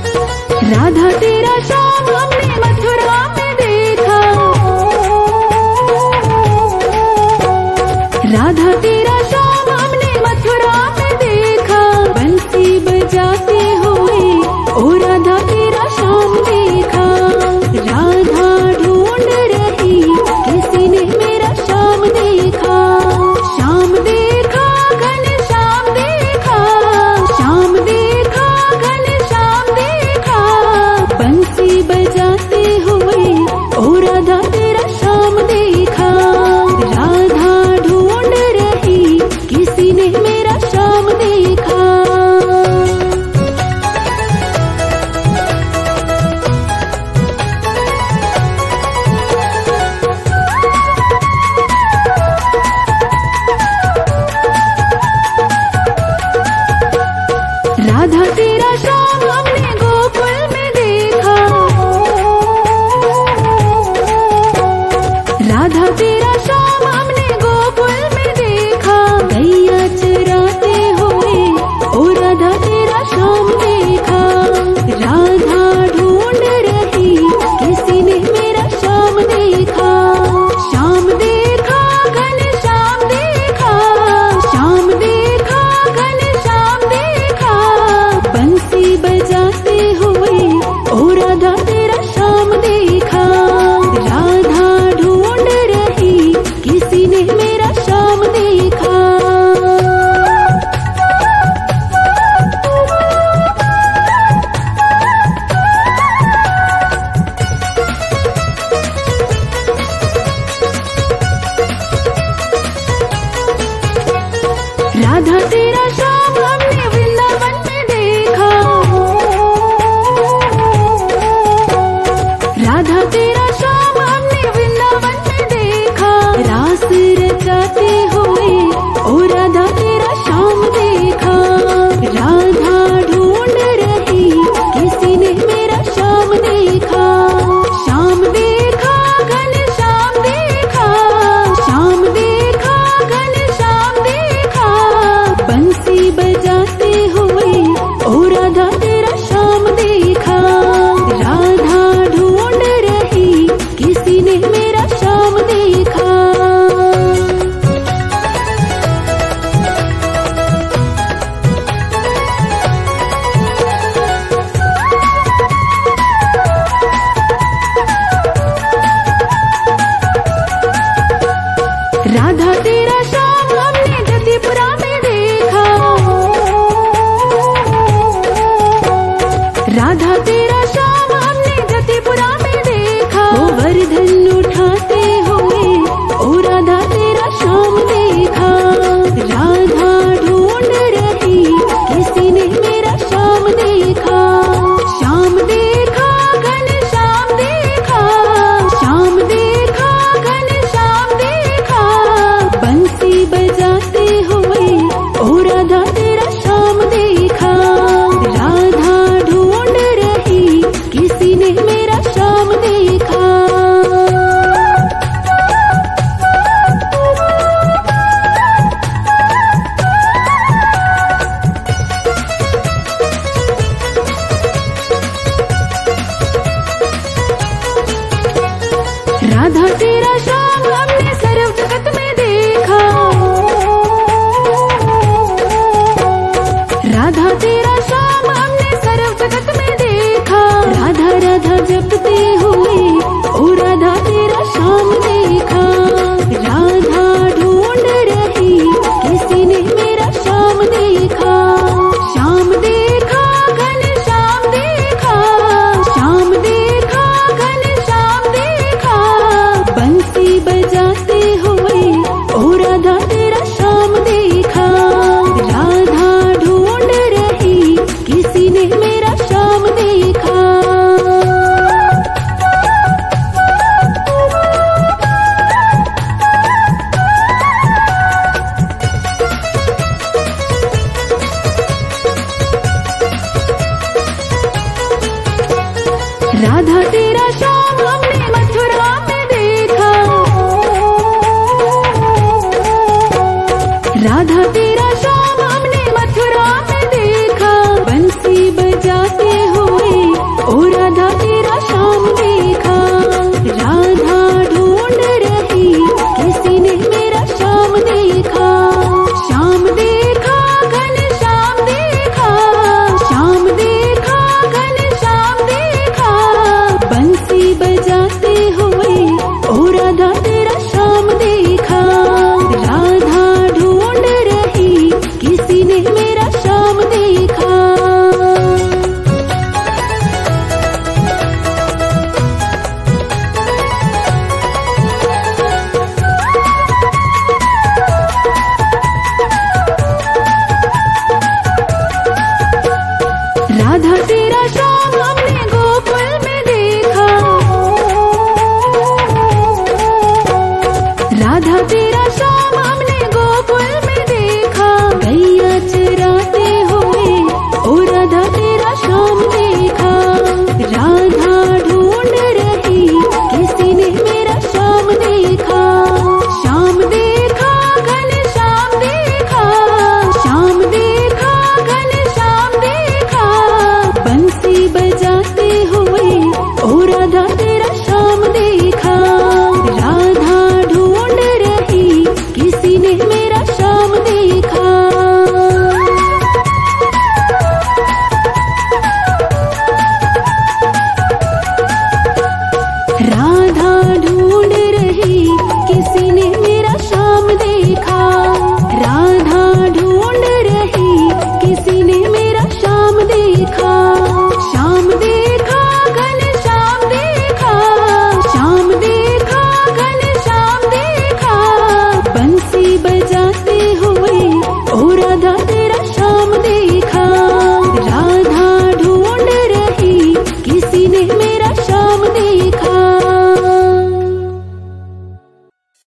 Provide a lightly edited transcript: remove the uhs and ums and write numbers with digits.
राधा तेरा श्याम हमने मथुरा में देखा, राधा तेरा श्याम हमने मथुरा में देखा, बंसी बजाते हुए ओ राधा तेरा श्याम देखा। राधा ढूंढ रही किसी ने मेरा श्याम देखा, श्याम देखा घन श्याम देखा, श्याम देखा घन श्याम देखा, बंसी बजाते हुए ओ राधा तेरा श्याम देखा। राधा ढूंढ रही किसी ने मेरा श्याम देखा। राधा तेरा श्याम हमने गोकुल में देखा, राधा तेरा श्याम हमने गोकुल में देखा, गैया चराते हुए ओ राधा तेरा श्याम देखा। राधा ढूंढ रही किसी ने मेरा श्याम देखा, श्याम देखा घन श्याम देखा, श्याम देखा घन श्याम देखा, बंसी बजाते हुए ओ राधा तेरा श्याम देखा। राधा ढूंढ रही किसी ने मेरा श्याम देखा। राधा तेरा श्याम हमने वृंदावन में देखा, राधा तेरा श्याम हमने वृंदावन में देखा, रास रचाते हुए ओ राधा तेरा श्याम देखा। राधा ढूंढ रही किसी ने मेरा श्याम देखा, श्याम देखा घन श्याम देखा, श्याम देखा घन श्याम देखा, बंसी बजाते हुए ओ राधा तेरा श्याम देखा। राधा ढूंढ रही किसी ने मेरा श्याम देखा। राधा तेरा श्याम हमने जतिपुरा में देखा, राधा तेरा श्याम हमने जतिपुरा में देखा, गोवर्धन उठाते हुए ओ राधा तेरा श्याम देखा। राधा ढूंढ रही किसी ने मेरा श्याम देखा, श्याम देखा घन श्याम देखा, श्याम देखा घन श्याम देखा, बंसी बजाते हुए ओ राधा तेरा श्याम देखा। राधा ढूंढ रही किसी ने मेरा श्याम देखा। राधा तेरा श्याम हमने सर्व जगत में देखा, राधा तेरा श्याम हमने सर्व जगत में देखा, राधा राधा जपते हुए ओ राधा तेरा श्याम देखा। राधा ढूंढ रही किसी ने मेरा श्याम देखा, श्याम देखा घन श्याम देखा, श्याम देखा घन श्याम देखा, बंसी बजाते हुए ओ राधा तेरा श्याम देखा। राधा ढूंढ रही किसी ने मेरा श्याम देखा। राधा